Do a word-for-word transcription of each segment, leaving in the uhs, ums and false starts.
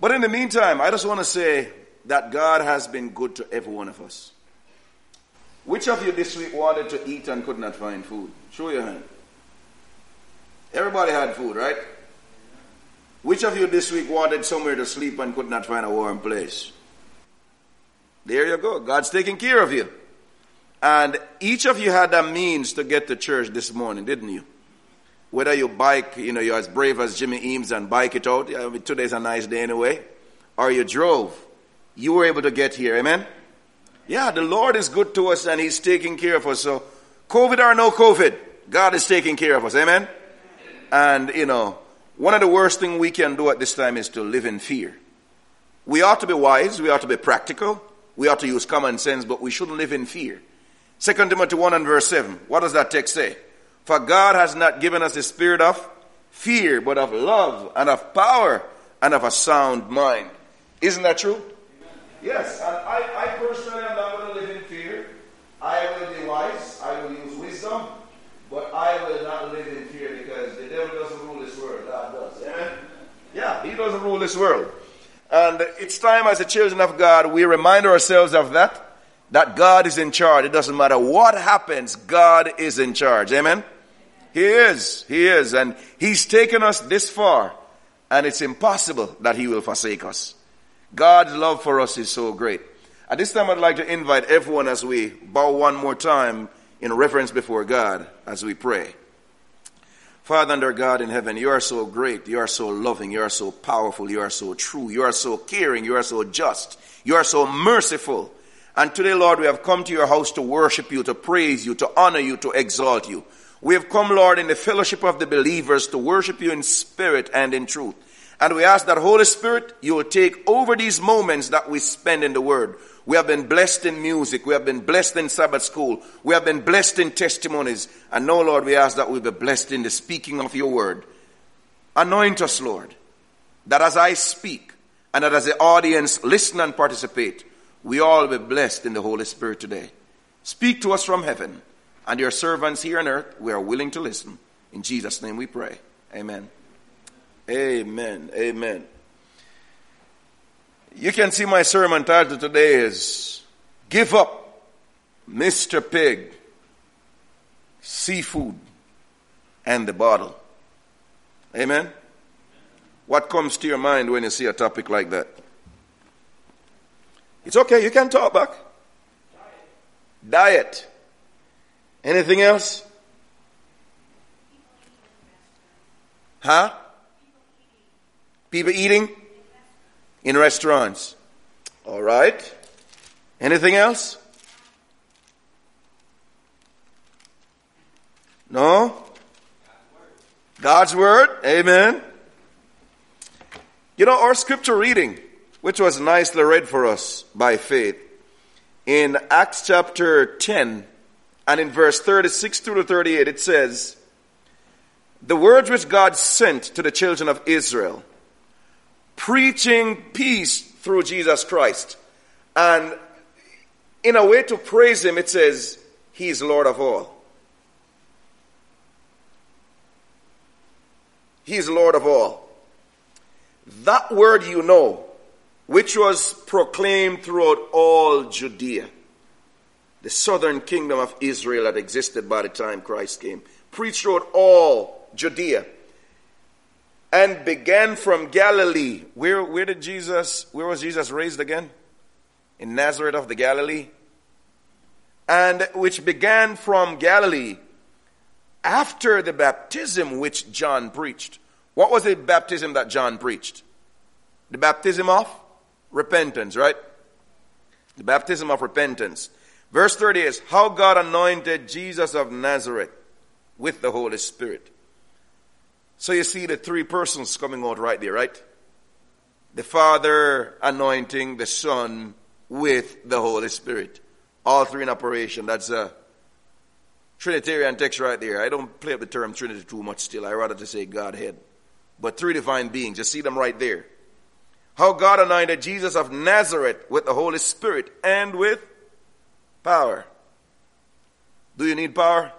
But in the meantime, I just want to say that God has been good to every one of us. Which of you this week wanted to eat and could not find food? Show your hand. Everybody had food, right? Which of you this week wanted somewhere to sleep and could not find a warm place? There you go. God's taking care of you. And each of you had a means to get to church this morning, didn't you? Whether you bike, you know, you're as brave as Jimmy Eames and bike it out. I mean, today's a nice day anyway. Or you drove. You were able to get here. Amen? Yeah, the Lord is good to us and He's taking care of us. So, COVID or no COVID, God is taking care of us. Amen? And, you know, one of the worst things we can do at this time is to live in fear. We ought to be wise. We ought to be practical. We ought to use common sense, but we shouldn't live in fear. Second Timothy one and verse seven. What does that text say? For God has not given us a spirit of fear, but of love and of power and of a sound mind. Isn't that true? Yes. And I, I personally am not going to live in fear. I will be wise. I will use wisdom. But I will not live in fear because the devil doesn't rule this world. God does. Amen? Yeah, he doesn't rule this world. And it's time as the children of God, we remind ourselves of that. That God is in charge. It doesn't matter what happens. God is in charge. Amen? He is. He is. And He's taken us this far. And it's impossible that He will forsake us. God's love for us is so great. At this time, I'd like to invite everyone as we bow one more time in reverence before God as we pray. Father and our God in heaven, You are so great. You are so loving. You are so powerful. You are so true. You are so caring. You are so just. You are so merciful. And today, Lord, we have come to Your house to worship You, to praise You, to honor You, to exalt You. We have come, Lord, in the fellowship of the believers to worship You in spirit and in truth. And we ask that, Holy Spirit, You will take over these moments that we spend in the Word. We have been blessed in music. We have been blessed in Sabbath school. We have been blessed in testimonies. And now, Lord, we ask that we be blessed in the speaking of Your Word. Anoint us, Lord, that as I speak and that as the audience listen and participate, we all be blessed in the Holy Spirit today. Speak to us from heaven. And Your servants here on earth, we are willing to listen. In Jesus' name we pray. Amen. Amen. Amen. You can see my sermon title today is Give Up, Mister Pig, Seafood, and the Bottle. Amen. What comes to your mind when you see a topic like that? It's okay, you can talk back. Diet. Diet. Anything else? Huh? People eating in restaurants. All right. Anything else? No? God's Word. Amen. You know, our scripture reading, which was nicely read for us by Faith, in Acts chapter ten, and in verse thirty-six through to thirty-eight, it says, the words which God sent to the children of Israel, preaching peace through Jesus Christ. And in a way to praise Him, it says, He is Lord of all. He is Lord of all. That word you know, which was proclaimed throughout all Judea, the southern kingdom of Israel that existed by the time Christ came, preached throughout all Judea, and began from Galilee. Where, where did Jesus, where was Jesus raised again? In Nazareth of the Galilee. And which began from Galilee after the baptism which John preached. What was the baptism that John preached? The baptism of repentance, right? The baptism of repentance. Verse thirty is, how God anointed Jesus of Nazareth with the Holy Spirit. So you see the three persons coming out right there, right? The Father anointing the Son with the Holy Spirit. All three in operation. That's a Trinitarian text right there. I don't play up the term Trinity too much still. I rather to say Godhead. But three divine beings. You see them right there. How God anointed Jesus of Nazareth with the Holy Spirit and with power. Do you need power?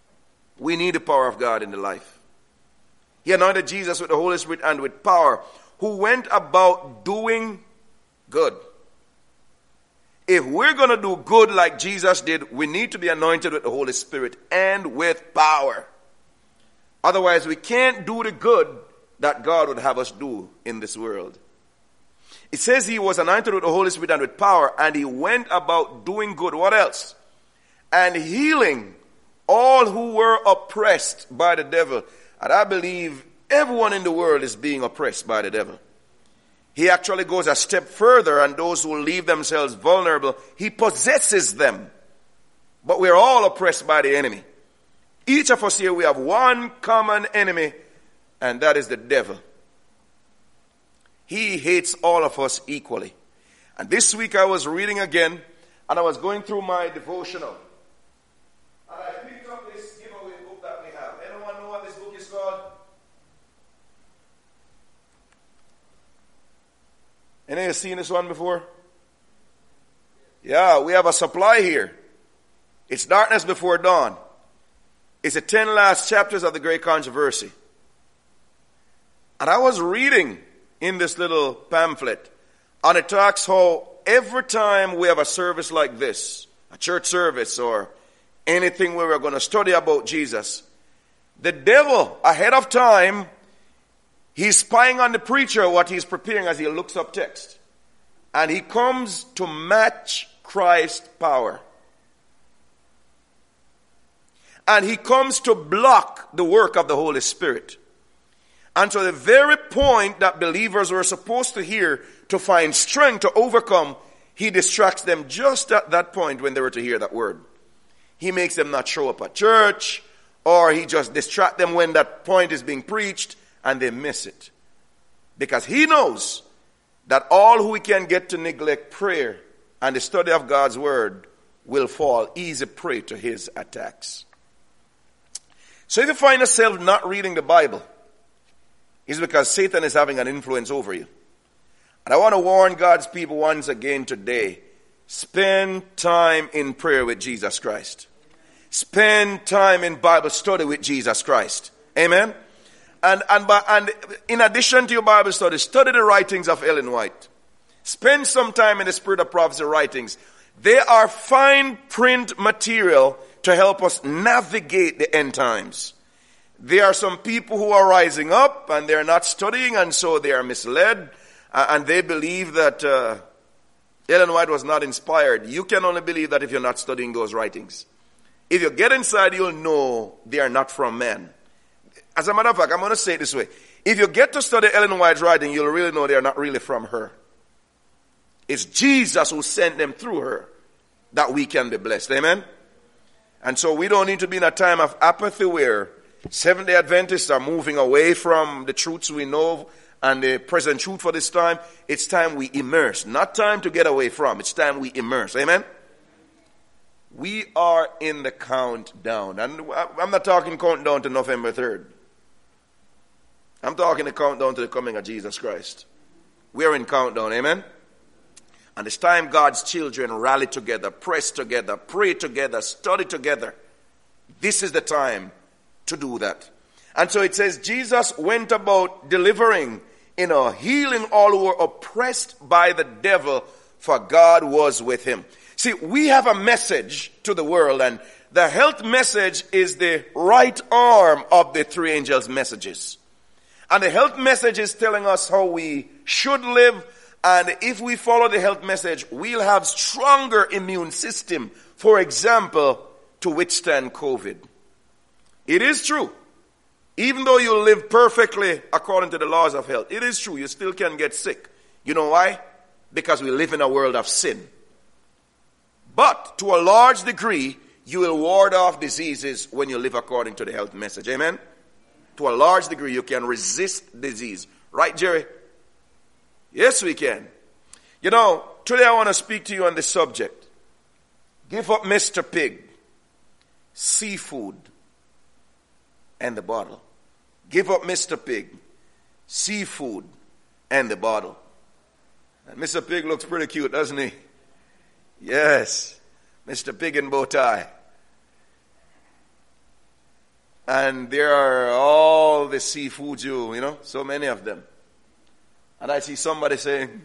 We need the power of God in the life. He anointed Jesus with the Holy Spirit and with power, who went about doing good. If we're going to do good like Jesus did, we need to be anointed with the Holy Spirit and with power. Otherwise, we can't do the good that God would have us do in this world. It says he was anointed with the Holy Spirit and with power, and he went about doing good. What else? And healing all who were oppressed by the devil. And I believe everyone in the world is being oppressed by the devil. He actually goes a step further, and those who leave themselves vulnerable, he possesses them. But we're all oppressed by the enemy. Each of us here, we have one common enemy, and that is the devil. He hates all of us equally. And this week I was reading again, and I was going through my devotional. And I picked up this giveaway book that we have. Anyone know what this book is called? Any of you seen this one before? Yeah, we have a supply here. It's Darkness Before Dawn. It's the ten last chapters of the Great Controversy. And I was reading in this little pamphlet, and it talks how every time we have a service like this, a church service or anything where we're going to study about Jesus, the devil, ahead of time, he's spying on the preacher what he's preparing as he looks up text. And he comes to match Christ's power. And he comes to block the work of the Holy Spirit. And to the very point that believers were supposed to hear to find strength to overcome, he distracts them just at that point when they were to hear that word. He makes them not show up at church, or he just distracts them when that point is being preached and they miss it. Because he knows that all who can get to neglect prayer and the study of God's word will fall easy prey to his attacks. So if you find yourself not reading the Bible, it's because Satan is having an influence over you. And I want to warn God's people once again today, spend time in prayer with Jesus Christ. Spend time in Bible study with Jesus Christ. Amen? And, and, and in addition to your Bible study, study the writings of Ellen White. Spend some time in the Spirit of Prophecy writings. They are fine print material to help us navigate the end times. There are some people who are rising up and they're not studying, and so they are misled, uh, and they believe that uh, Ellen White was not inspired. You can only believe that if you're not studying those writings. If you get inside, you'll know they are not from men. As a matter of fact, I'm going to say it this way. If you get to study Ellen White's writing, you'll really know they are not really from her. It's Jesus who sent them through her that we can be blessed. Amen? And so we don't need to be in a time of apathy where Seventh-day Adventists are moving away from the truths we know and the present truth for this time. It's time we immerse. Not time to get away from. It's time we immerse. Amen? We are in the countdown. And I'm not talking countdown to November third. I'm talking the countdown to the coming of Jesus Christ. We are in countdown. Amen? And it's time God's children rally together, press together, pray together, study together. This is the time to do that. And so it says Jesus went about delivering, you know, healing all who were oppressed by the devil, for God was with him. See, we have a message to the world, and the health message is the right arm of the three angels' messages. And the health message is telling us how we should live, and if we follow the health message, we'll have stronger immune system, for example, to withstand COVID. It is true. Even though you live perfectly according to the laws of health, it is true, you still can get sick. You know why? Because we live in a world of sin. But to a large degree, you will ward off diseases when you live according to the health message. Amen? To a large degree, you can resist disease. Right, Jerry? Yes, we can. You know, today I want to speak to you on this subject. Give up Mister Pig, seafood, and the bottle. Give up Mister Pig, seafood, and the bottle. And Mister Pig looks pretty cute, doesn't he? Yes, Mister Pig in bow tie. And there are all the seafoods, you, you know, so many of them. And I see somebody saying,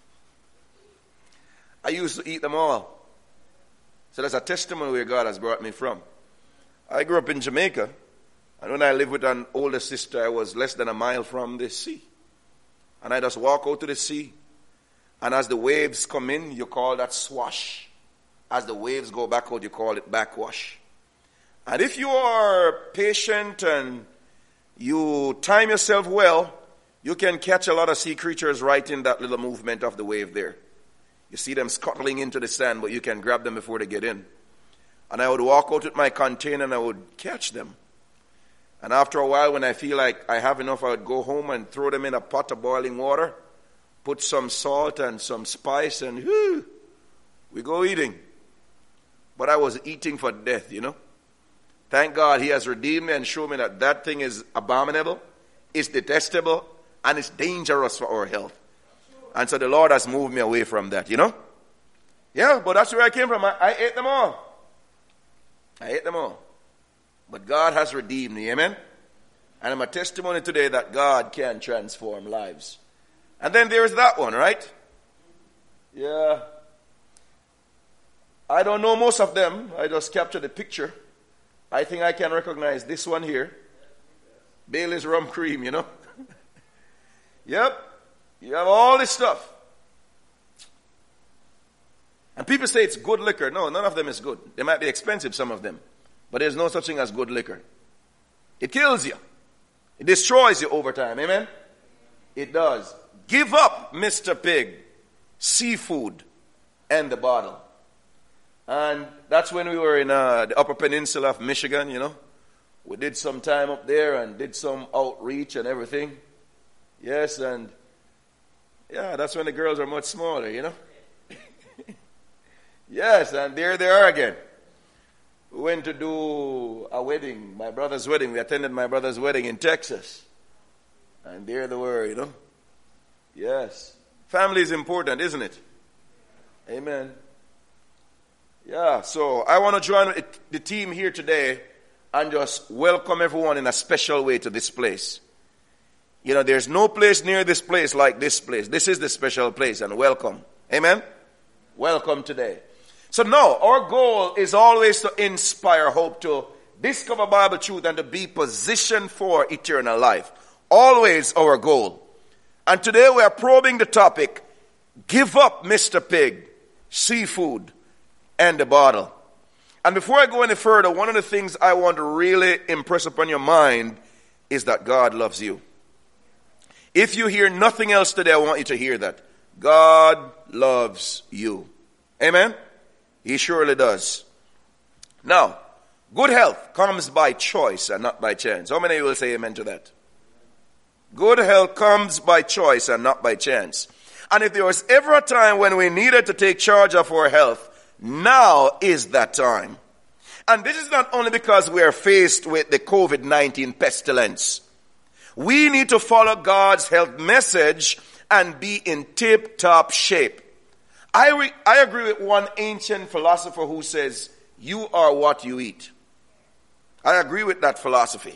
I used to eat them all. So that's a testimony where God has brought me from. I grew up in Jamaica. And when I lived with an older sister, I was less than a mile from the sea. And I just walk out to the sea. And as the waves come in, you call that swash. As the waves go back out, you call it backwash. And if you are patient and you time yourself well, you can catch a lot of sea creatures right in that little movement of the wave there. You see them scuttling into the sand, but you can grab them before they get in. And I would walk out with my container and I would catch them. And after a while, when I feel like I have enough, I would go home and throw them in a pot of boiling water, put some salt and some spice, and whoo, we go eating. But I was eating for death, you know. Thank God he has redeemed me and shown me that that thing is abominable, it's detestable, and it's dangerous for our health. And so the Lord has moved me away from that, you know. Yeah, but that's where I came from. I, I ate them all. I ate them all. But God has redeemed me, amen? And I'm a testimony today that God can transform lives. And then there's that one, right? Yeah. I don't know most of them. I just captured the picture. I think I can recognize this one here. Bailey's rum cream, you know. Yep. You have all this stuff. And people say it's good liquor. No, none of them is good. They might be expensive, some of them. But there's no such thing as good liquor. It kills you. It destroys you over time. Amen? It does. Give up, Mister Pig, seafood, and the bottle. And that's when we were in uh, the Upper Peninsula of Michigan, you know. We did some time up there and did some outreach and everything. Yes, and yeah, that's when the girls are much smaller, you know. Yes, and there they are again. We went to do a wedding, my brother's wedding. We attended my brother's wedding in Texas. And there they were, you know. Yes. Family is important, isn't it? Amen. Yeah, so I want to join the team here today and just welcome everyone in a special way to this place. You know, there's no place near this place like this place. This is the special place, and welcome. Amen? Welcome today. So now, our goal is always to inspire hope, to discover Bible truth, and to be positioned for eternal life. Always our goal. And today we are probing the topic, give up, Mister Pig, seafood, and the bottle. And before I go any further, one of the things I want to really impress upon your mind is that God loves you. If you hear nothing else today, I want you to hear that. God loves you. Amen? He surely does. Now, good health comes by choice and not by chance. How many of you will say amen to that? Good health comes by choice and not by chance. And if there was ever a time when we needed to take charge of our health, now is that time. And this is not only because we are faced with the covid nineteen pestilence. We need to follow God's health message and be in tip-top shape. I, re- I agree with one ancient philosopher who says, you are what you eat. I agree with that philosophy.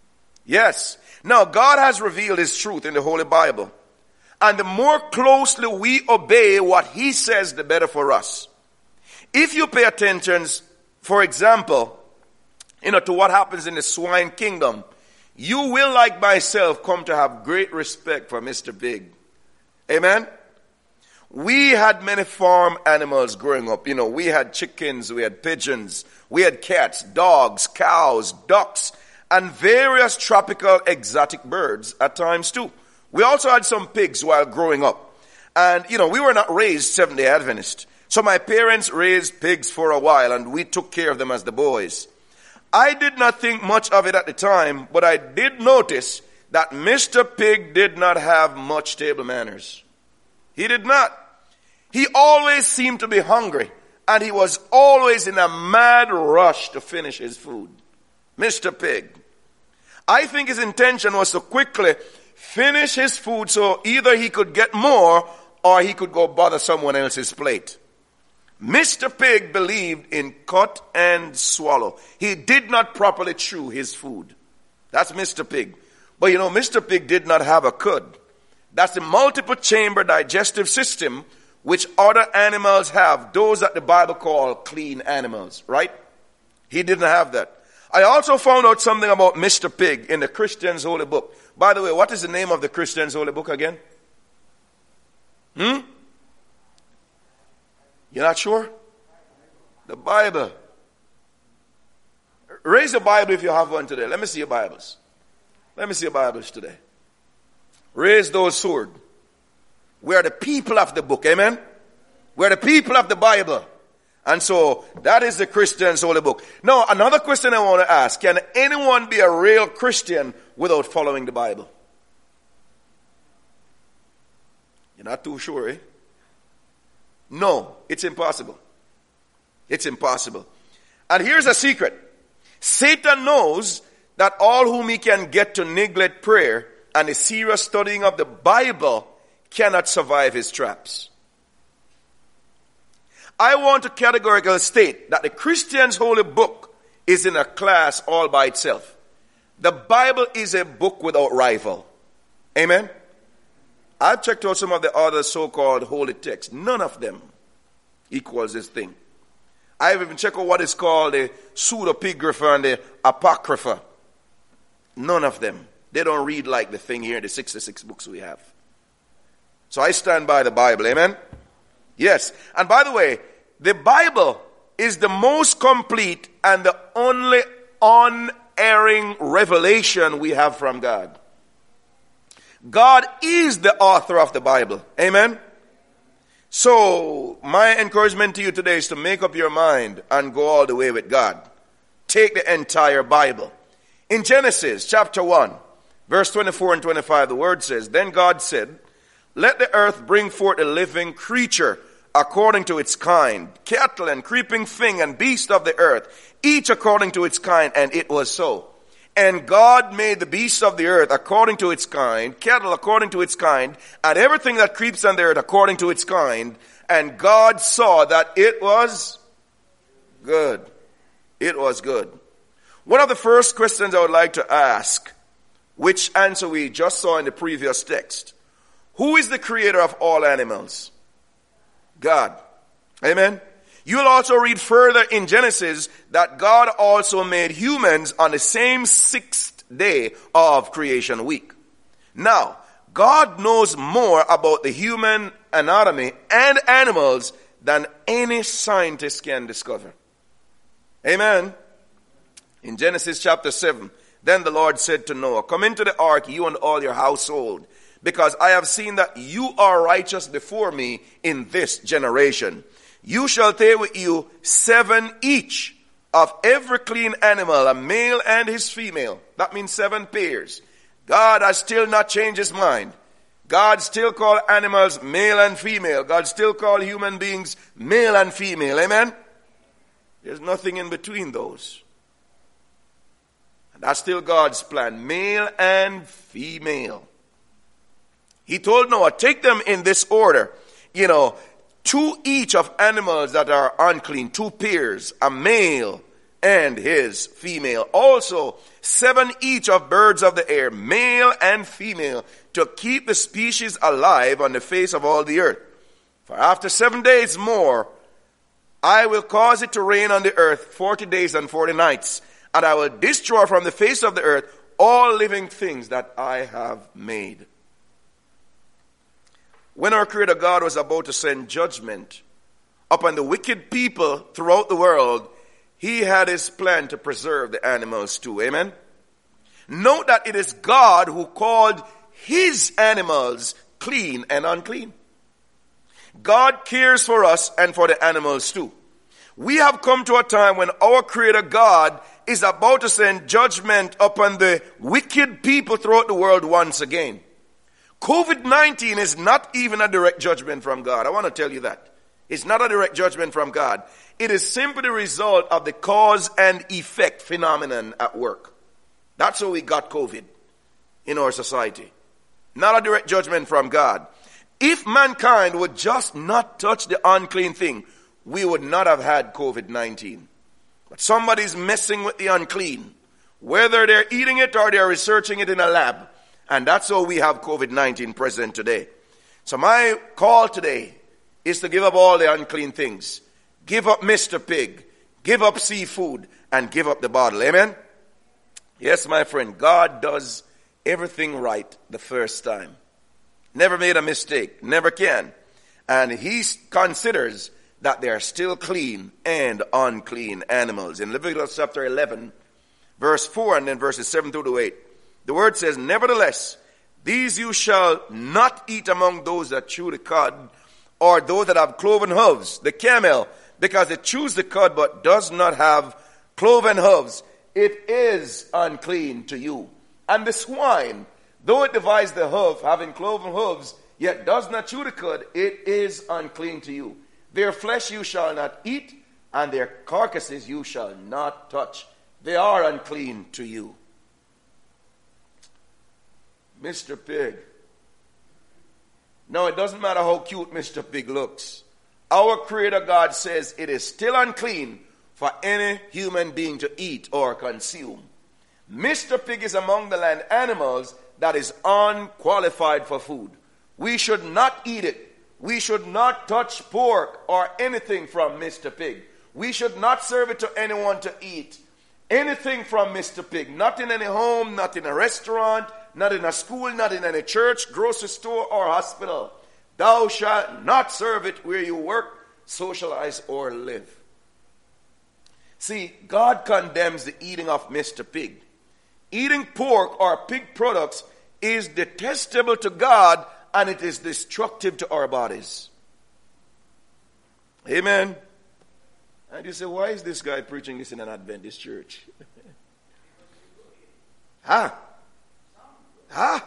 Yes. Now, God has revealed His truth in the Holy Bible. And the more closely we obey what He says, the better for us. If you pay attention, for example, you know, to what happens in the swine kingdom, you will, like myself, come to have great respect for Mister Pig. Amen? We had many farm animals growing up. You know, we had chickens, we had pigeons, we had cats, dogs, cows, ducks, and various tropical exotic birds at times too. We also had some pigs while growing up. And, you know, we were not raised Seventh-day Adventist. So my parents raised pigs for a while, and we took care of them as the boys. I did not think much of it at the time, but I did notice that Mister Pig did not have much table manners. He did not. He always seemed to be hungry, and he was always in a mad rush to finish his food. Mister Pig. I think his intention was to quickly finish his food so either he could get more or he could go bother someone else's plate. Mister Pig believed in cut and swallow. He did not properly chew his food. That's Mister Pig. But you know, Mister Pig did not have a cud. That's the multiple chamber digestive system which other animals have, those that the Bible call clean animals, right? He didn't have that. I also found out something about Mister Pig in the Christian's Holy Book. By the way, what is the name of the Christian's Holy Book again? Hmm? You're not sure? The Bible. Raise your Bible if you have one today. Let me see your Bibles. Let me see your Bibles today. Raise those swords. We are the people of the book, amen? We are the people of the Bible. And so, that is the Christian's Holy Book. Now, another question I want to ask. Can anyone be a real Christian without following the Bible? You're not too sure, eh? No, it's impossible. It's impossible. And here's a secret. Satan knows that all whom he can get to neglect prayer and a serious studying of the Bible cannot survive his traps. I want to categorically state that the Christian's Holy Book is in a class all by itself. The Bible is a book without rival. Amen? I've checked out some of the other so-called holy texts. None of them equals this thing. I've even checked out what is called the pseudepigrapha and the apocrypha. None of them. They don't read like the thing here, the sixty-six books we have. So I stand by the Bible, amen? Yes. And by the way, the Bible is the most complete and the only unerring revelation we have from God. God is the author of the Bible. Amen? So, my encouragement to you today is to make up your mind and go all the way with God. Take the entire Bible. In Genesis chapter one, verse twenty-four and twenty-five, the word says, "Then God said, let the earth bring forth a living creature according to its kind, cattle and creeping thing and beast of the earth, each according to its kind, and it was so. And God made the beasts of the earth according to its kind, cattle according to its kind, and everything that creeps on the earth according to its kind. And God saw that it was good." It was good. One of the first questions I would like to ask, which answer we just saw in the previous text. Who is the creator of all animals? God. Amen. You'll also read further in Genesis that God also made humans on the same sixth day of creation week. Now, God knows more about the human anatomy and animals than any scientist can discover. Amen. In Genesis chapter seven, then the Lord said to Noah, "Come into the ark, you and all your household, because I have seen that you are righteous before me in this generation. You shall take with you seven each of every clean animal, a male and his female." That means seven pairs. God has still not changed his mind. God still call animals male and female. God still call human beings male and female. Amen? There's nothing in between those. And that's still God's plan. Male and female. He told Noah, take them in this order. You know, two each of animals that are unclean, two pairs, a male and his female. Also, seven each of birds of the air, male and female, to keep the species alive on the face of all the earth. For after seven days more, I will cause it to rain on the earth forty days and forty nights, and I will destroy from the face of the earth all living things that I have made. When our Creator God was about to send judgment upon the wicked people throughout the world, he had his plan to preserve the animals too. Amen? Note that it is God who called his animals clean and unclean. God cares for us and for the animals too. We have come to a time when our Creator God is about to send judgment upon the wicked people throughout the world once again. covid nineteen is not even a direct judgment from God. I want to tell you that. It's not a direct judgment from God. It is simply the result of the cause and effect phenomenon at work. That's how we got COVID in our society. Not a direct judgment from God. If mankind would just not touch the unclean thing, we would not have had covid nineteen. But somebody's messing with the unclean. Whether they're eating it or they're researching it in a lab. And that's how we have COVID nineteen present today. So my call today is to give up all the unclean things. Give up Mister Pig. Give up seafood. And give up the bottle. Amen? Yes, my friend. God does everything right the first time. Never made a mistake. Never can. And he considers that they are still clean and unclean animals. In Leviticus chapter eleven, verse four, and then verses seven through to eight, the word says, nevertheless, these you shall not eat among those that chew the cud, or those that have cloven hooves, the camel, because it chews the cud but does not have cloven hooves. It is unclean to you. And the swine, though it divides the hoof, having cloven hooves, yet does not chew the cud, it is unclean to you. Their flesh you shall not eat, and their carcasses you shall not touch. They are unclean to you. Mister Pig. No, it doesn't matter how cute Mister Pig looks. Our Creator God says it is still unclean for any human being to eat or consume. Mister Pig is among the land animals that is unqualified for food. We should not eat it. We should not touch pork or anything from Mister Pig. We should not serve it to anyone to eat. Anything from Mister Pig. Not in any home, not in a restaurant, not in a school, not in any church, grocery store, or hospital. Thou shalt not serve it where you work, socialize, or live. See, God condemns the eating of Mister Pig. Eating pork or pig products is detestable to God, and it is destructive to our bodies. Amen. And you say, why is this guy preaching this in an Adventist church? Huh? Huh?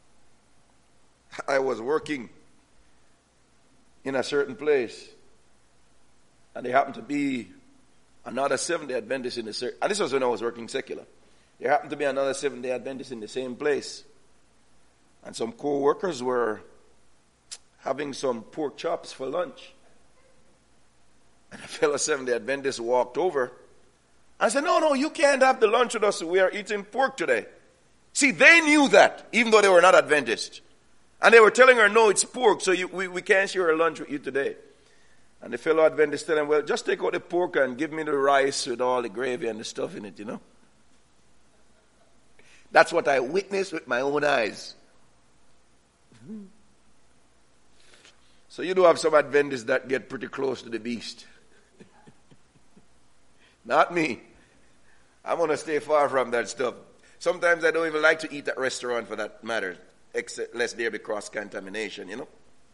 I was working in a certain place, and there happened to be another Seventh-day Adventist in the certain, and this was when I was working secular. There happened to be another Seventh-day Adventist in the same place. And some co-workers were having some pork chops for lunch. And a fellow Seventh-day Adventist walked over. I said, no, no, you can't have the lunch with us. We are eating pork today. See, they knew that, even though they were not Adventist. And they were telling her, no, it's pork, so you, we, we can't share a lunch with you today. And the fellow Adventist told him, well, just take out the pork and give me the rice with all the gravy and the stuff in it, you know. That's what I witnessed with my own eyes. So you do have some Adventists that get pretty close to the beast. Not me. I'm going to stay far from that stuff. Sometimes I don't even like to eat at restaurant for that matter, except lest there be cross-contamination, you know.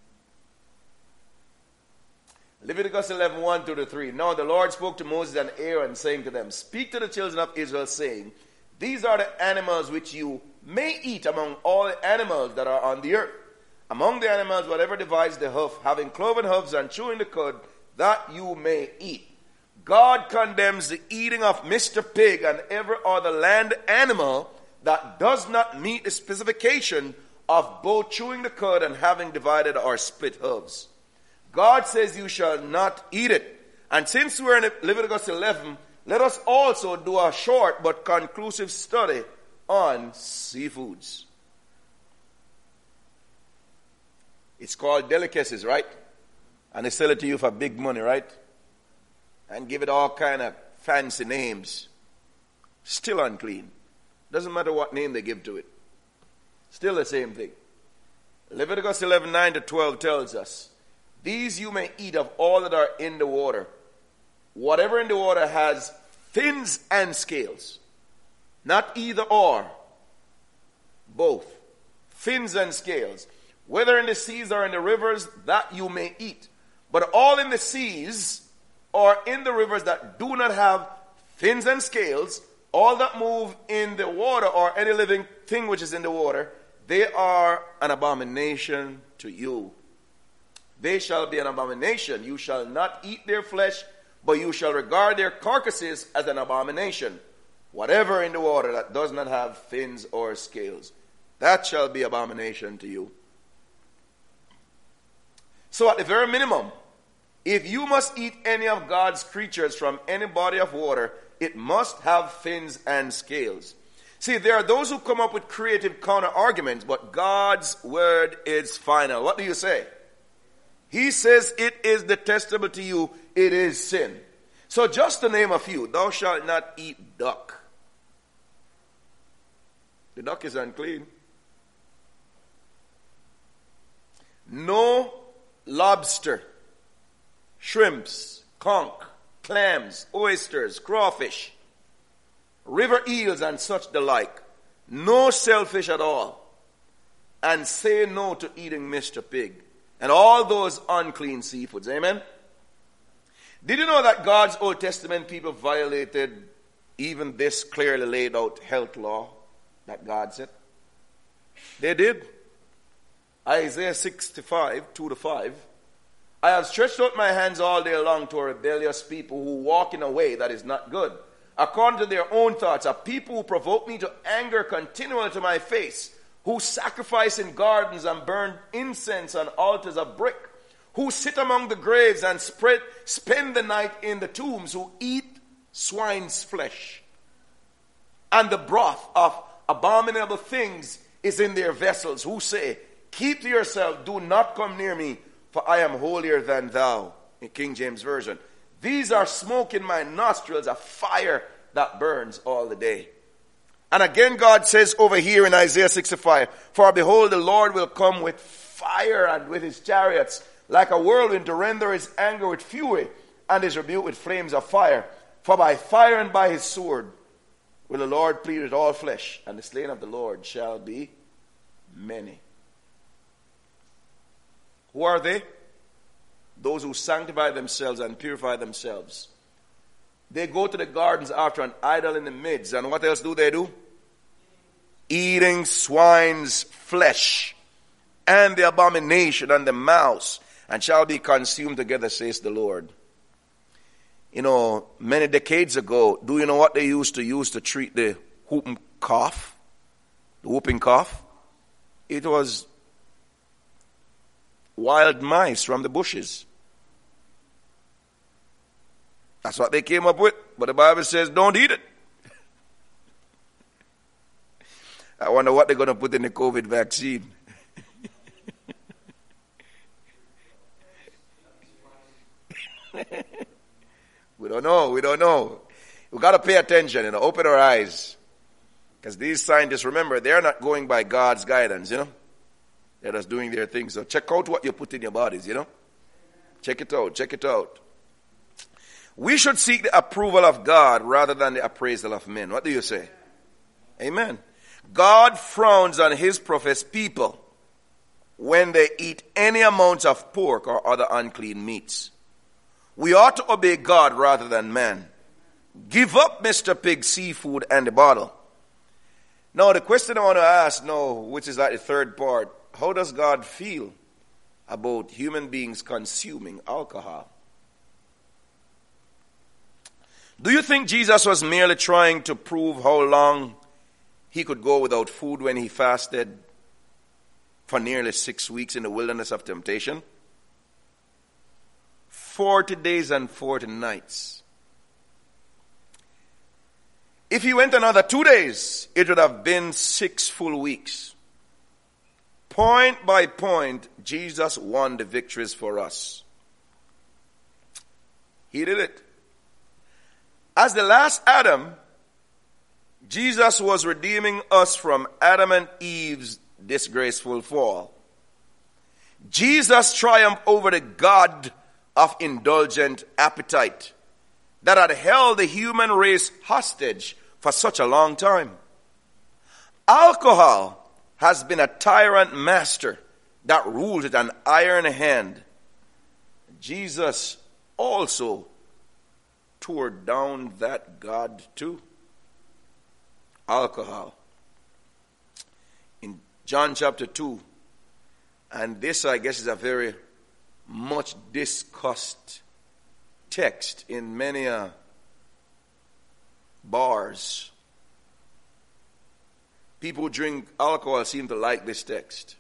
Leviticus eleven, one through three. Now the Lord spoke to Moses and Aaron, saying to them, speak to the children of Israel, saying, these are the animals which you may eat among all the animals that are on the earth. Among the animals, whatever divides the hoof, having cloven hoofs and chewing the cud, that you may eat. God condemns the eating of Mister Pig and every other land animal that does not meet the specification of both chewing the cud and having divided or split hooves. God says you shall not eat it. And since we're in Leviticus eleven, let us also do a short but conclusive study on seafoods. It's called delicacies, right? And they sell it to you for big money, right? And give it all kind of fancy names. Still unclean. Doesn't matter what name they give to it. Still the same thing. Leviticus eleven, nine to twelve tells us, these you may eat of all that are in the water. Whatever in the water has fins and scales. Not either or. Both. Fins and scales. Whether in the seas or in the rivers, that you may eat. But all in the seas or in the rivers that do not have fins and scales, all that move in the water or any living thing which is in the water, they are an abomination to you. They shall be an abomination. You shall not eat their flesh, but you shall regard their carcasses as an abomination. Whatever in the water that does not have fins or scales, that shall be abomination to you. So at the very minimum, if you must eat any of God's creatures from any body of water, it must have fins and scales. See, there are those who come up with creative counter arguments, but God's word is final. What do you say? He says it is detestable to you, it is sin. So just to name a few, thou shalt not eat duck. The duck is unclean. No lobster, shrimps, conch, clams, oysters, crawfish, river eels and such the like. No shellfish at all. And say no to eating Mister Pig. And all those unclean seafoods. Amen? Did you know that God's Old Testament people violated even this clearly laid out health law that God said? They did. Isaiah sixty-five, two to five. I have stretched out my hands all day long to a rebellious people who walk in a way that is not good, according to their own thoughts, a people who provoke me to anger continually to my face, who sacrifice in gardens and burn incense on altars of brick, who sit among the graves and spread, spend the night in the tombs, who eat swine's flesh, and the broth of abominable things is in their vessels, who say, keep to yourself, do not come near me, for I am holier than thou, in King James Version. These are smoke in my nostrils, a fire that burns all the day. And again God says over here in Isaiah sixty-five, for behold, the Lord will come with fire and with his chariots, like a whirlwind, to render his anger with fury, and his rebuke with flames of fire. For by fire and by his sword will the Lord plead with all flesh, and the slain of the Lord shall be many. Who are they? Those who sanctify themselves and purify themselves. They go to the gardens after an idol in the midst. And what else do they do? Eating swine's flesh and the abomination and the mouse, and shall be consumed together, says the Lord. You know, many decades ago, do you know what they used to use to treat the whooping cough? The whooping cough? It was wild mice from the bushes. That's what they came up with. But the Bible says don't eat it. I wonder what they're going to put in the COVID vaccine. We don't know. We don't know. We've got to pay attention, you know, open our eyes. Because these scientists, remember, they're not going by God's guidance, you know. They're just doing their thing. So check out what you put in your bodies, you know. Check it out. Check it out. We should seek the approval of God rather than the appraisal of men. What do you say? Amen. God frowns on his professed people when they eat any amount of pork or other unclean meats. We ought to obey God rather than man. Give up Mister Pig seafood and the bottle. Now the question I want to ask now, which is like the third part, how does God feel about human beings consuming alcohol? Do you think Jesus was merely trying to prove how long he could go without food when he fasted for nearly six weeks in the wilderness of temptation? Forty days and forty nights. If he went another two days, it would have been six full weeks. Point by point, Jesus won the victories for us. He did it. As the last Adam, Jesus was redeeming us from Adam and Eve's disgraceful fall. Jesus triumphed over the god of indulgent appetite that had held the human race hostage for such a long time. Alcohol has been a tyrant master that ruled with an iron hand. Jesus also tore down that god too. Alcohol. In John chapter two, and this I guess is a very much discussed text in many uh, bars. People who drink alcohol seem to like this text.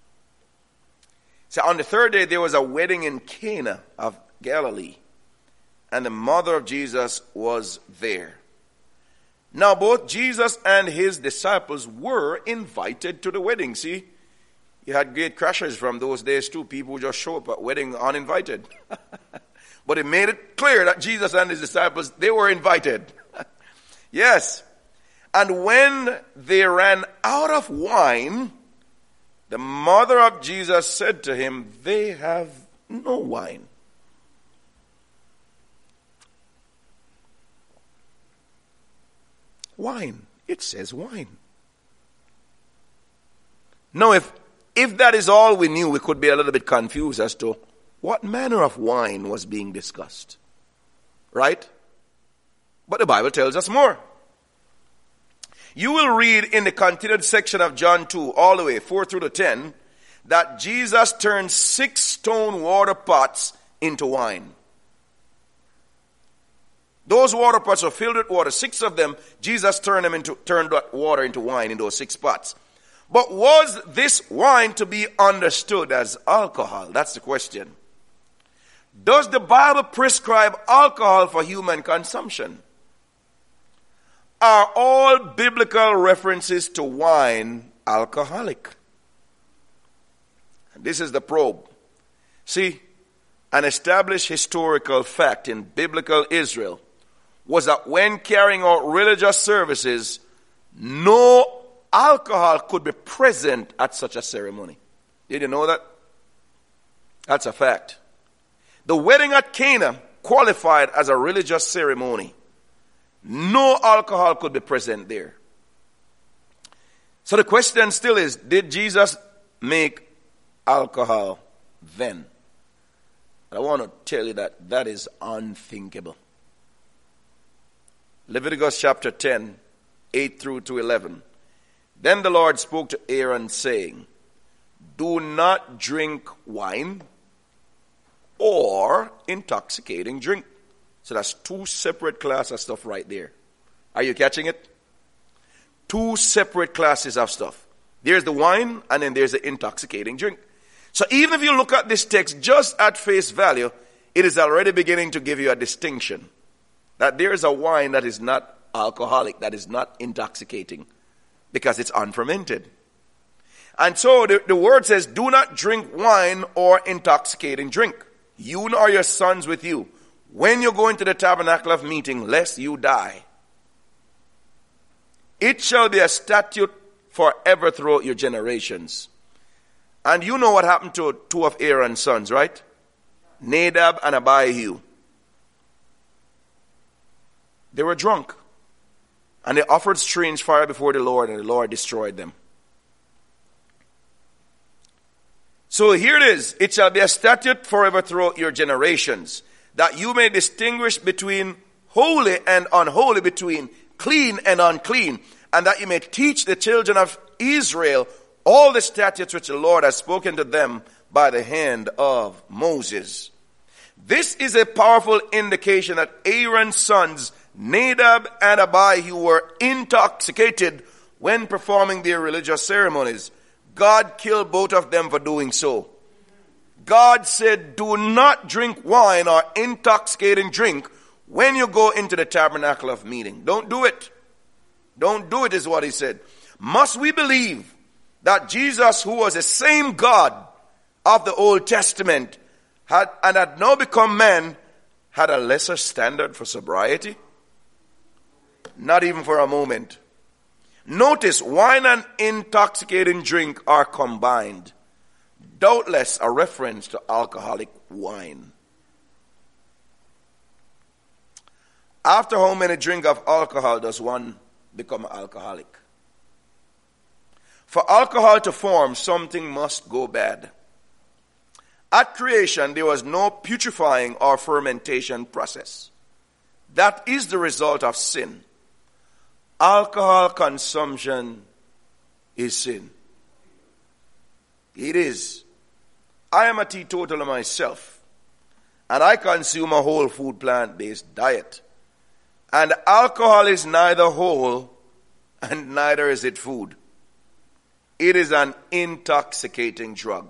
So on the third day there was a wedding in Cana of Galilee, and the mother of Jesus was there. Now both Jesus and his disciples were invited to the wedding. See, you had great crashers from those days too. People who just show up at wedding uninvited. But it made it clear that Jesus and his disciples, they were invited. Yes. And when they ran out of wine, the mother of Jesus said to him, they have no wine. Wine. It says wine. Now, if, if that is all we knew, we could be a little bit confused as to what manner of wine was being discussed. Right? But the Bible tells us more. You will read in the continued section of John two, all the way, four through to ten, that Jesus turned six stone water pots into wine. Those water pots were filled with water. Six of them, Jesus turned them into, turned that water into wine in those six pots. But was this wine to be understood as alcohol? That's the question. Does the Bible prescribe alcohol for human consumption? Are all biblical references to wine alcoholic? And this is the probe. See, an established historical fact in biblical Israel was that when carrying out religious services, no alcohol could be present at such a ceremony. Did you know that? That's a fact. The wedding at Cana qualified as a religious ceremony. No alcohol could be present there. So the question still is, did Jesus make alcohol then? And I want to tell you that that is unthinkable. Leviticus chapter ten, eight through to eleven. Then the Lord spoke to Aaron, saying, do not drink wine or intoxicating drink. So that's two separate classes of stuff right there. Are you catching it? Two separate classes of stuff. There's the wine and then there's the intoxicating drink. So even if you look at this text just at face value, it is already beginning to give you a distinction. That there is a wine that is not alcoholic, that is not intoxicating, because it's unfermented. And so the, the word says, do not drink wine or intoxicating drink, you nor your sons with you, when you go into the tabernacle of meeting, lest you die. It shall be a statute forever throughout your generations. And you know what happened to two of Aaron's sons, right? Nadab and Abihu. They were drunk. And they offered strange fire before the Lord, and the Lord destroyed them. So here it is. It shall be a statute forever throughout your generations, that you may distinguish between holy and unholy, between clean and unclean, and that you may teach the children of Israel all the statutes which the Lord has spoken to them by the hand of Moses. This is a powerful indication that Aaron's sons, Nadab and Abihu, were intoxicated when performing their religious ceremonies. God killed both of them for doing so. God said, do not drink wine or intoxicating drink when you go into the tabernacle of meeting. Don't do it. Don't do it is what he said. Must we believe that Jesus, who was the same God of the Old Testament had and had now become man, had a lesser standard for sobriety? Not even for a moment. Notice, wine and intoxicating drink are combined. Doubtless a reference to alcoholic wine. After how many drink of alcohol does one become alcoholic? For alcohol to form, something must go bad. At creation, there was no putrefying or fermentation process. That is the result of sin. Alcohol consumption is sin. It is. I am a teetotaler myself, and I consume a whole food plant-based diet. And alcohol is neither whole and neither is it food. It is an intoxicating drug.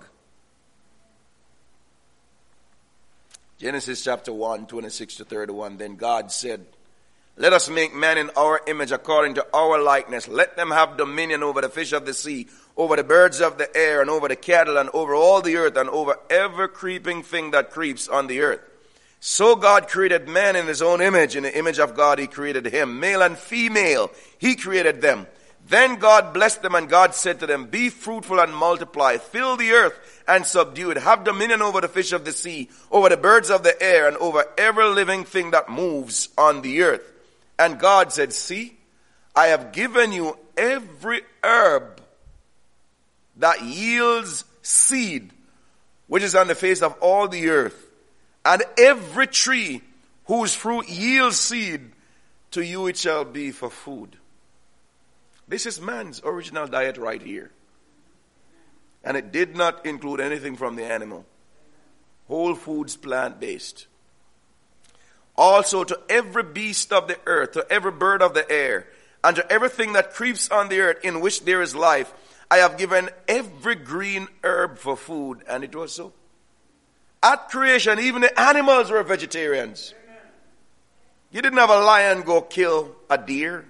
Genesis chapter one, twenty-six to thirty-one. Then God said, Let us make man in our image according to our likeness. Let them have dominion over the fish of the sea, over the birds of the air, and over the cattle, and over all the earth, and over every creeping thing that creeps on the earth. So God created man in his own image. In the image of God he created him. Male and female, he created them. Then God blessed them, and God said to them, be fruitful and multiply, fill the earth and subdue it. Have dominion over the fish of the sea, over the birds of the air, and over every living thing that moves on the earth. And God said, see, I have given you every herb that yields seed, which is on the face of all the earth, and every tree whose fruit yields seed, to you it shall be for food. This is man's original diet right here. And it did not include anything from the animal. Whole foods, plant-based. Also to every beast of the earth, to every bird of the air, and to everything that creeps on the earth in which there is life, I have given every green herb for food. And it was so. At creation, even the animals were vegetarians. You didn't have a lion go kill a deer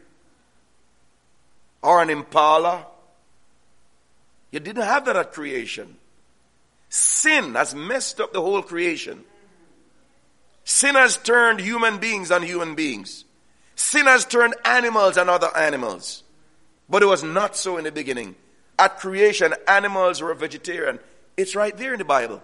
or an impala. You didn't have that at creation. Sin has messed up the whole creation. Sin has turned human beings on human beings. Sin has turned animals on other animals. But it was not so in the beginning. At creation, animals were vegetarian. It's right there in the Bible.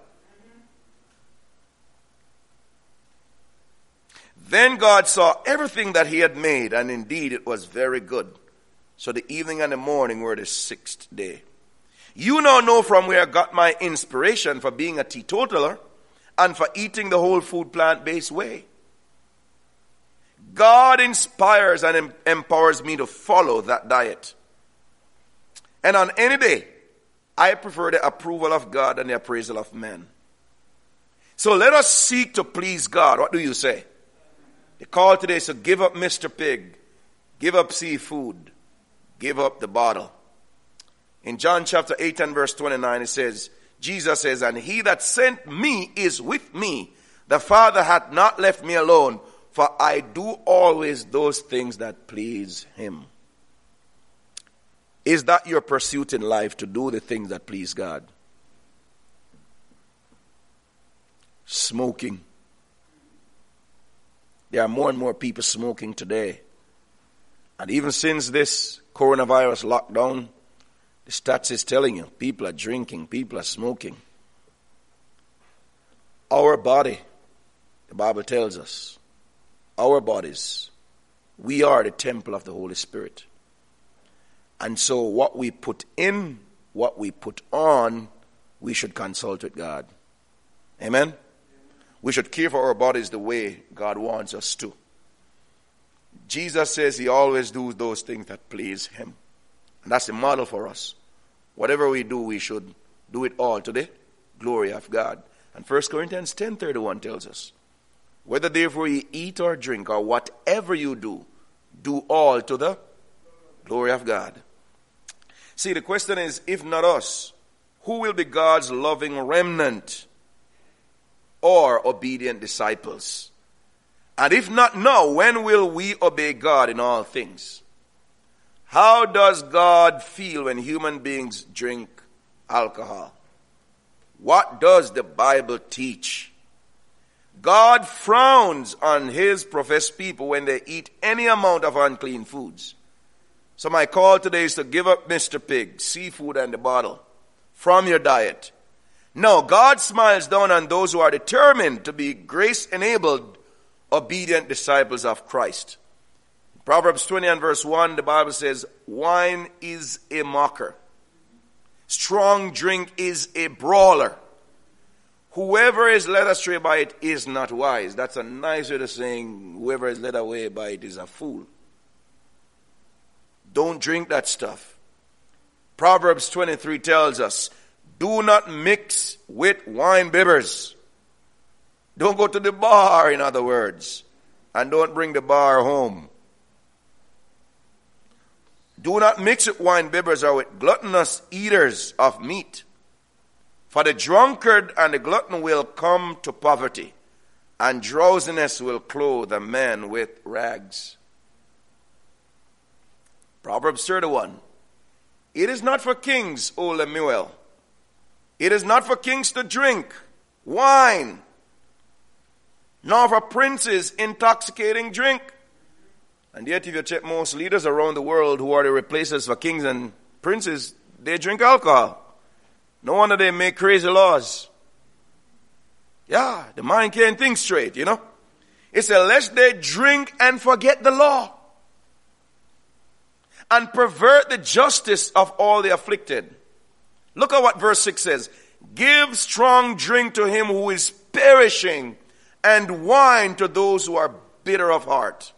Then God saw everything that he had made, and indeed it was very good. So the evening and the morning were the sixth day. You now know from where I got my inspiration for being a teetotaler and for eating the whole food plant-based way. God inspires and em- empowers me to follow that diet. And on any day, I prefer the approval of God and the appraisal of men. So let us seek to please God. What do you say? The call today is to give up Mister Pig, give up seafood, give up the bottle. In John chapter eight and verse twenty-nine, it says, Jesus says, and he that sent me is with me. The Father hath not left me alone, for I do always those things that please him. Is that your pursuit in life, to do the things that please God? Smoking. There are more and more people smoking today. And even since this coronavirus lockdown, the stats is telling you, people are drinking, people are smoking. Our body, the Bible tells us, our bodies, we are the temple of the Holy Spirit. And so what we put in, what we put on, we should consult with God. Amen? We should care for our bodies the way God wants us to. Jesus says he always does those things that please him. And that's the model for us. Whatever we do, we should do it all to the glory of God. And First Corinthians ten thirty-one tells us, whether therefore you eat or drink or whatever you do, do all to the glory of God. See, the question is, if not us, who will be God's loving remnant or obedient disciples? And if not now, when will we obey God in all things? How does God feel when human beings drink alcohol? What does the Bible teach? God frowns on his professed people when they eat any amount of unclean foods. So my call today is to give up Mister Pig, seafood and the bottle from your diet. No, God smiles down on those who are determined to be grace-enabled, obedient disciples of Christ. Proverbs twenty and verse one, the Bible says, wine is a mocker. Strong drink is a brawler. Whoever is led astray by it is not wise. That's a nice way of saying whoever is led away by it is a fool. Don't drink that stuff. Proverbs twenty-three tells us, do not mix with wine bibbers. Don't go to the bar, in other words, and don't bring the bar home. Do not mix with wine bibbers or with gluttonous eaters of meat. For the drunkard and the glutton will come to poverty, and drowsiness will clothe a man with rags. Proverbs thirty-one. It is not for kings, O Lemuel. It is not for kings to drink wine, nor for princes intoxicating drink. And yet if you check most leaders around the world who are the replacers for kings and princes, they drink alcohol. No wonder they make crazy laws. Yeah, the mind can't think straight, you know. It says, lest they drink and forget the law, and pervert the justice of all the afflicted. Look at what verse six says. Give strong drink to him who is perishing, and wine to those who are bitter of heart.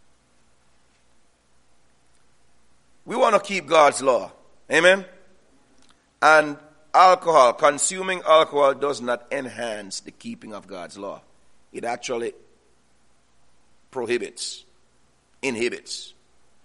We want to keep God's law. Amen? And alcohol, consuming alcohol does not enhance the keeping of God's law. It actually prohibits, inhibits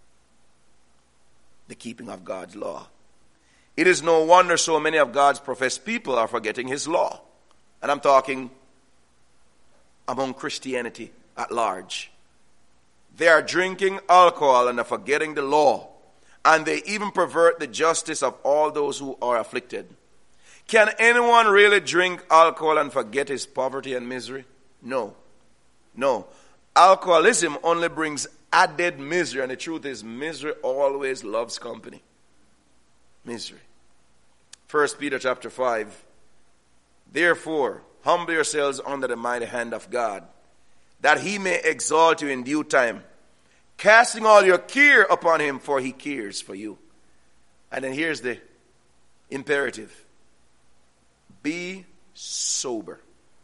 the keeping of God's law. It is no wonder so many of God's professed people are forgetting his law. And I'm talking among Christianity at large. They are drinking alcohol and are forgetting the law. And they even pervert the justice of all those who are afflicted. Can anyone really drink alcohol and forget his poverty and misery? No. No. Alcoholism only brings added misery. And the truth is, misery always loves company. Misery. First Peter chapter five. Therefore, humble yourselves under the mighty hand of God, that he may exalt you in due time, casting all your care upon him, for he cares for you. And then here's the imperative. Be sober.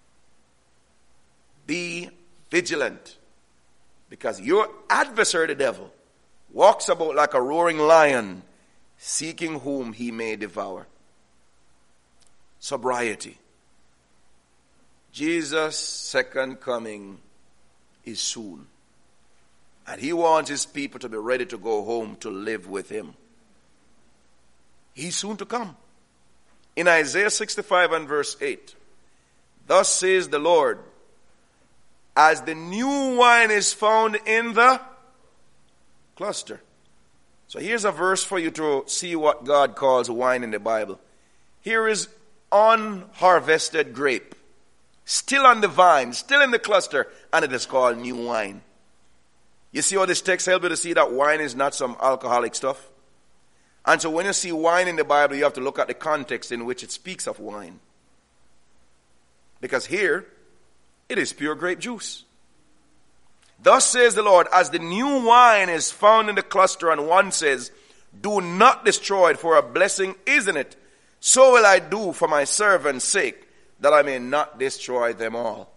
Be vigilant. Because your adversary, the devil, walks about like a roaring lion, seeking whom he may devour. Sobriety. Jesus' second coming is soon. And he wants his people to be ready to go home to live with him. He's soon to come. In Isaiah sixty-five and verse eight, thus says the Lord, as the new wine is found in the cluster. So here's a verse for you to see what God calls wine in the Bible. Here is unharvested grape, still on the vine, still in the cluster, and it is called new wine. You see how this text helps you to see that wine is not some alcoholic stuff? And so when you see wine in the Bible, you have to look at the context in which it speaks of wine. Because here, it is pure grape juice. Thus says the Lord, as the new wine is found in the cluster, and one says, do not destroy it, for a blessing is in it. So will I do for my servant's sake, that I may not destroy them all.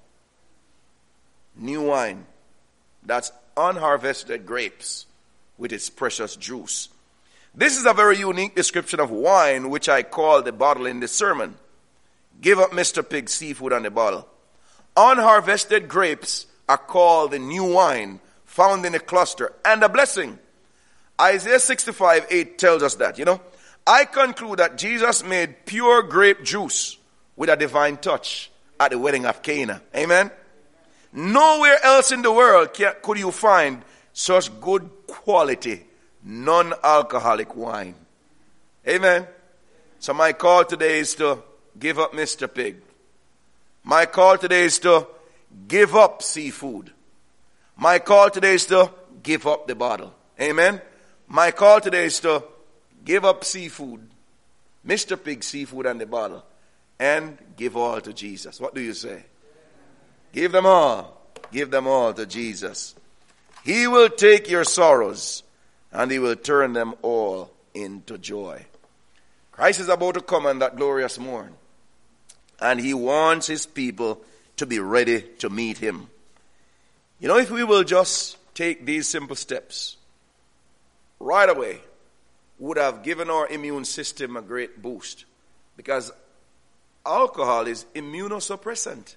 New wine. That's unharvested grapes with its precious juice. This is a very unique description of wine, which I call the bottle in the sermon. Give up Mister Pig's seafood on the bottle. Unharvested grapes are called the new wine found in a cluster, and a blessing. Isaiah sixty-five eight tells us that, you know. I conclude that Jesus made pure grape juice with a divine touch at the wedding of Cana. Amen. Nowhere else in the world can, could you find such good quality non-alcoholic wine. Amen. So my call today is to give up Mister Pig. My call today is to give up seafood. My call today is to give up the bottle. Amen. My call today is to give up seafood, Mister Pig seafood and the bottle, and give all to Jesus. What do you say? Give them all. Give them all to Jesus. He will take your sorrows and he will turn them all into joy. Christ is about to come on that glorious morn, and he wants his people to be ready to meet him. You know, if we will just take these simple steps, right away, would have given our immune system a great boost. Because alcohol is immunosuppressant.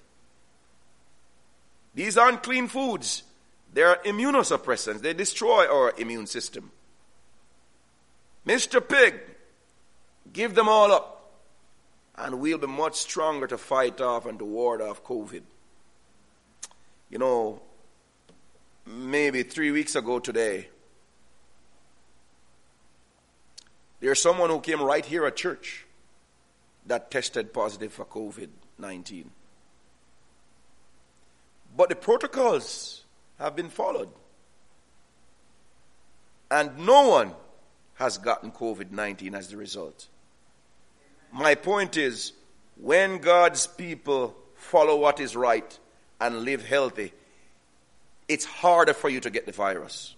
These aren't clean foods. They are immunosuppressants. They destroy our immune system. Mister Pig, give them all up, and we'll be much stronger to fight off and to ward off COVID. You know, maybe three weeks ago today, There's someone who came right here at church that tested positive for COVID nineteen. But the protocols have been followed. And no one has gotten COVID nineteen as the result. My point is, when God's people follow what is right and live healthy, it's harder for you to get the virus.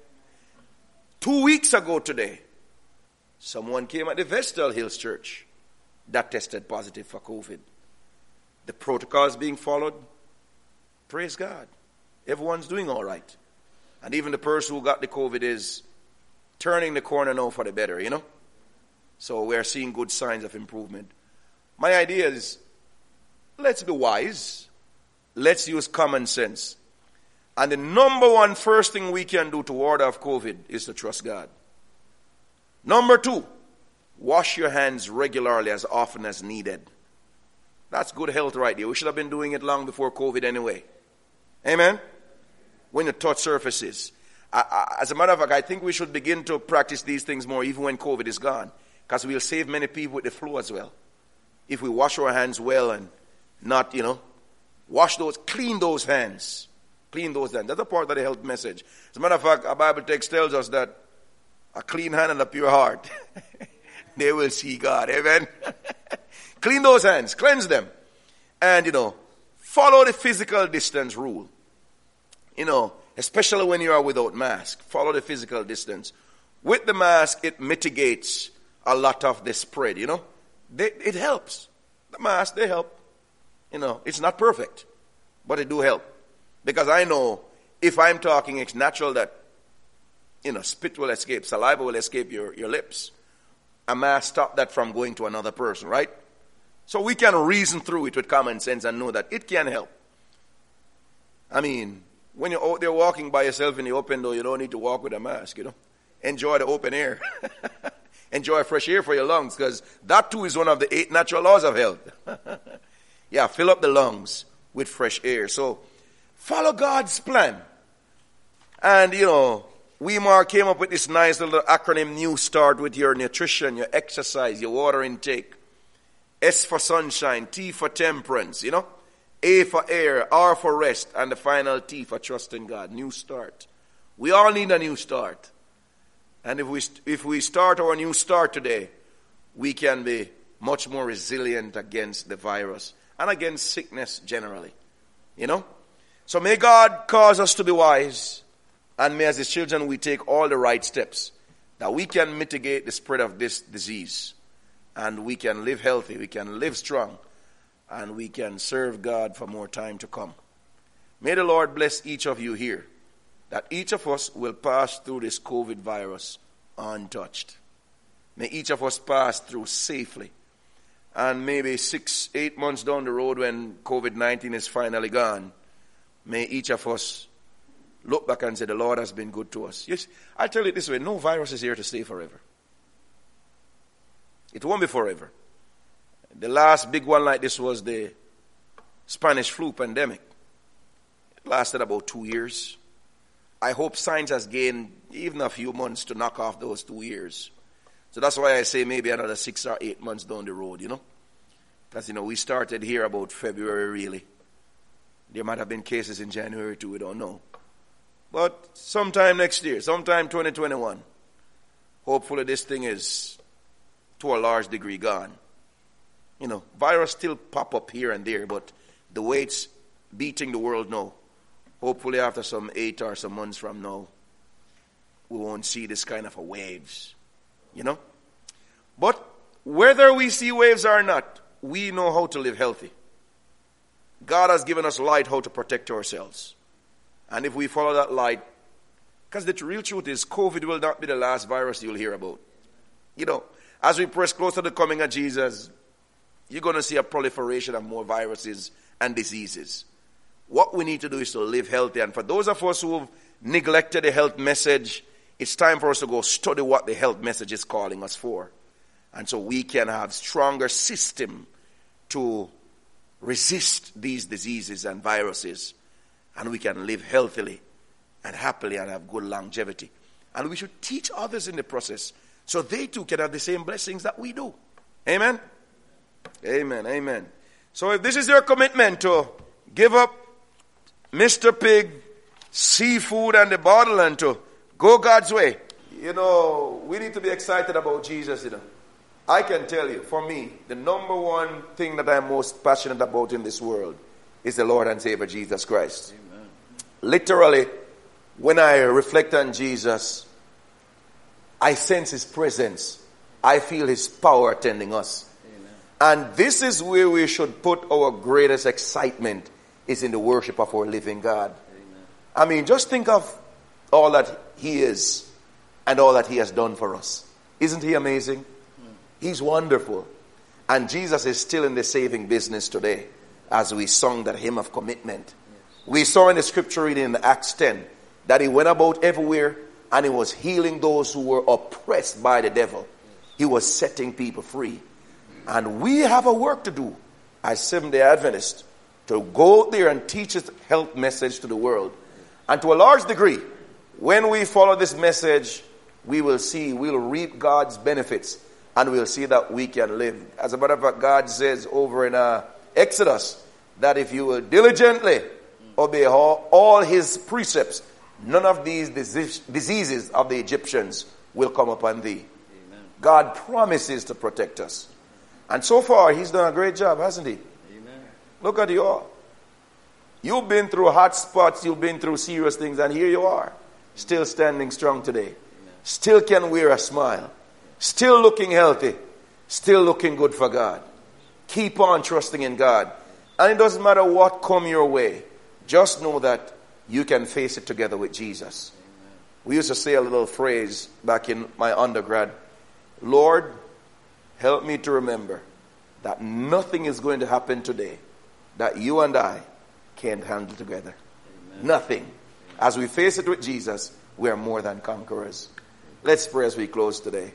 Two weeks ago today, someone came at the Vestal Hills Church that tested positive for COVID. The protocols being followed, praise God. Everyone's doing all right. And even the person who got the COVID is turning the corner now for the better, you know. So we're seeing good signs of improvement. My idea is, let's be wise. Let's use common sense. And the number one first thing we can do to ward off COVID is to trust God. Number two, wash your hands regularly as often as needed. That's good health right there. We should have been doing it long before COVID anyway. Amen? When you touch surfaces. I, I, as a matter of fact, I think we should begin to practice these things more even when COVID is gone. Because we'll save many people with the flu as well. If we wash our hands well and not, you know, wash those, clean those hands. Clean those hands. That's a part of the health message. As a matter of fact, our Bible text tells us that a clean hand and a pure heart, they will see God. Amen? Clean those hands. Cleanse them. And, you know, follow the physical distance rule. You know, especially when you are without mask. Follow the physical distance. With the mask, it mitigates a lot of the spread, you know. They, it helps. The mask, they help. You know, it's not perfect, but it do help. Because I know if I'm talking, it's natural that, you know, spit will escape, saliva will escape your, your lips. A mask stop that from going to another person, right? So we can reason through it with common sense and know that it can help. I mean, when you're out there walking by yourself in the open door, you don't need to walk with a mask, you know. Enjoy the open air. Enjoy fresh air for your lungs, because that too is one of the eight natural laws of health. Yeah, fill up the lungs with fresh air. So, follow God's plan. And, you know, Weimar came up with this nice little acronym, New Start, with your nutrition, your exercise, your water intake. S for sunshine, T for temperance, you know. A for air, R for rest, and the final T for trust in God. New start. We all need a new start. And if we if we start our new start today, we can be much more resilient against the virus and against sickness generally. You know? So may God cause us to be wise, and may as His children we take all the right steps that we can mitigate the spread of this disease, and we can live healthy, we can live strong, and we can serve God for more time to come. May the Lord bless each of you here, that each of us will pass through this COVID virus untouched. May each of us pass through safely. And maybe six, eight months down the road when COVID nineteen is finally gone, may each of us look back and say, the Lord has been good to us. Yes, I'll tell you this way, no virus is here to stay forever. It won't be forever. The last big one like this was the Spanish flu pandemic. It lasted about two years. I hope science has gained even a few months to knock off those two years. So that's why I say maybe another six or eight months down the road, you know. Because, you know, we started here about February, really. There might have been cases in January too, we don't know. But sometime next year, sometime twenty twenty-one, hopefully this thing is to a large degree gone. You know, virus still pop up here and there, but the way it's beating the world now, hopefully after some eight or some months from now, we won't see this kind of a waves, you know. But whether we see waves or not, we know how to live healthy. God has given us light how to protect ourselves. And if we follow that light, because the real truth is COVID will not be the last virus you'll hear about. You know, as we press closer to the coming of Jesus, you're going to see a proliferation of more viruses and diseases. What we need to do is to live healthy. And for those of us who have neglected the health message, it's time for us to go study what the health message is calling us for. And so we can have stronger system to resist these diseases and viruses. And we can live healthily and happily and have good longevity. And we should teach others in the process So they too can have the same blessings that we do. Amen? Amen, amen. So if this is your commitment to give up Mister Pig, seafood and the bottle and to go God's way, you know, we need to be excited about Jesus, you know. I can tell you, for me, the number one thing that I'm most passionate about in this world is the Lord and Savior Jesus Christ. Amen. Literally, when I reflect on Jesus, I sense His presence. I feel His power attending us. Amen. And this is where we should put our greatest excitement, is in the worship of our living God. Amen. I mean, just think of all that He is and all that He has done for us. Isn't He amazing? He's wonderful. And Jesus is still in the saving business today, as we sung that hymn of commitment. Yes. We saw in the scripture reading in Acts ten that He went about everywhere and He was healing those who were oppressed by the devil. Yes. He was setting people free. And we have a work to do as Seventh-day Adventists, to go out there and teach His health message to the world. And to a large degree, when we follow this message, we will see, we'll reap God's benefits. And we'll see that we can live. As a matter of fact, God says over in uh, Exodus that if you will diligently obey all, all His precepts, none of these disease, diseases of the Egyptians will come upon thee. Amen. God promises to protect us. And so far, He's done a great job, hasn't He? Amen. Look at you all. You've been through hot spots, you've been through serious things, and here you are, still standing strong today. Amen. Still can wear a smile. Still looking healthy. Still looking good for God. Keep on trusting in God. And it doesn't matter what come your way. Just know that you can face it together with Jesus. Amen. We used to say a little phrase back in my undergrad. Lord, help me to remember that nothing is going to happen today that you and I can't handle together. Amen. Nothing. Amen. As we face it with Jesus, we are more than conquerors. Let's pray as we close today.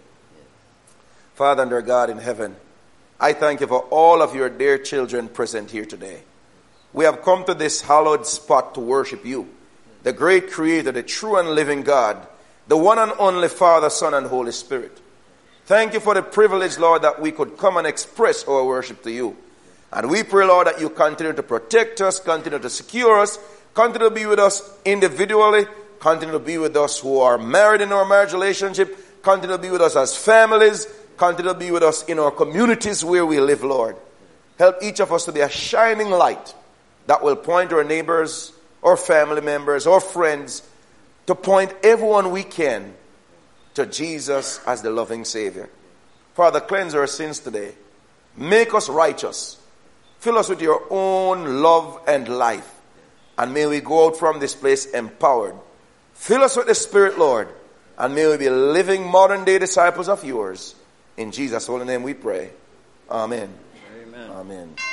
Father and our God in heaven, I thank you for all of your dear children present here today. We have come to this hallowed spot to worship you, the great Creator, the true and living God, the one and only Father, Son, and Holy Spirit. Thank you for the privilege, Lord, that we could come and express our worship to you. And we pray, Lord, that you continue to protect us, continue to secure us, continue to be with us individually, continue to be with us who are married in our marriage relationship, continue to be with us as families, continue to be with us in our communities where we live, Lord. Help each of us to be a shining light that will point our neighbors, or family members, or friends, to point everyone we can to Jesus as the loving Savior. Father, cleanse our sins today. Make us righteous. Fill us with your own love and life. And may we go out from this place empowered. Fill us with the Spirit, Lord. And may we be living modern day disciples of yours. In Jesus' holy name we pray. Amen. Amen. Amen.